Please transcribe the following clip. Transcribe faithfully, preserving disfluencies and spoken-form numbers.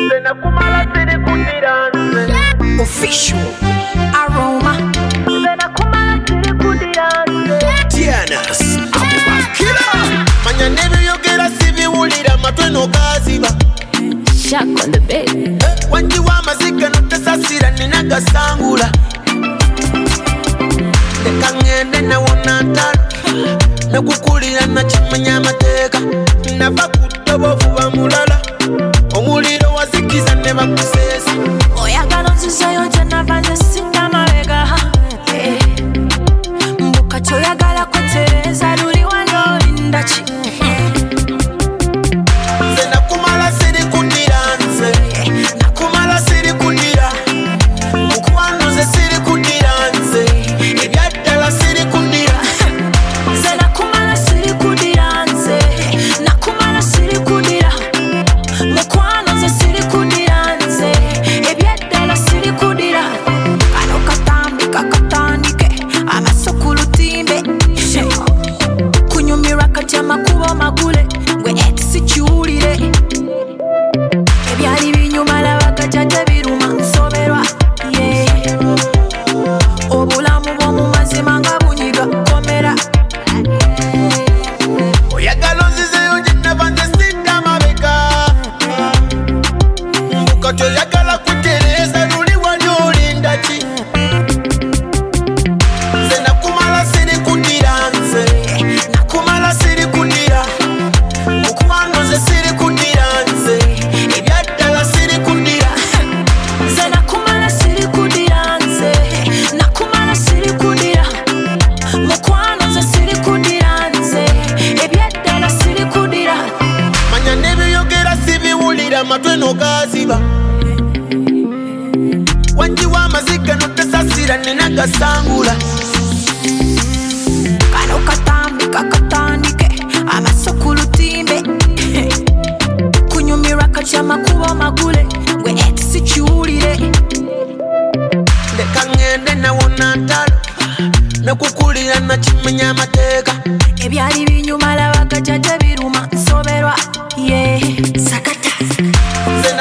Official Aroma Tianas Killer Manya never you get a C V wulira matwe no gaziba Shock on the bed Wanji wa mazika no tesasira ninaga sangula Nekangende na wonantalo Nakukulira na chimanya mateka Nava kutobovu wa mulala Omuliro wazikiza neba kusesa Oyagala nzizayo jana vanje singa mabega Mbuka choyagala kwetereza luli wano lindachi Nze nakumala siri kudira nze Nakumala siri kudira Mukwano nze siri kudira nze Ebyaddala siri kudira Nze nakumala siri kudira nze Nakumala siri kudira Mukwano nze siri kudira nze Ebyaddala siri kudira Kano katambika katandike Amasukulu timbe Kunyumira kati amakubo magule Gwe ex kiwulire Ebyali binyuma labaga jajja biruma nsoberwa yeah. Obulamu bw'omu mazima nga bunyiga komera Oyagala onzizeyo gye nava nze sidda mabega Mbuka toyagala kutereeza luli wali olinda ki Nze nakumala siri kudira nze Nakumala siri kudira Mukwano nze siri kudira nze Ebyaddala siri kudira Nze nakumala siri kudira nze Nakumala siri kudira Mukwano nze siri kudira nze Ebyaddala siri kudira Manya n'ebiyogera sibiwulira matwe no gaziba Wanji wa mazika no tesasira ninaga sangula Kano katambika katandike Amasukulu timbe Kunyumira kati amakubo magule Gwe ex kiwulire Leka ngende na wonantalo Nakukulira na chimenya mateka Ebyali binyuma labaga jajja biruma nsoberwa yeah. Sakata Nze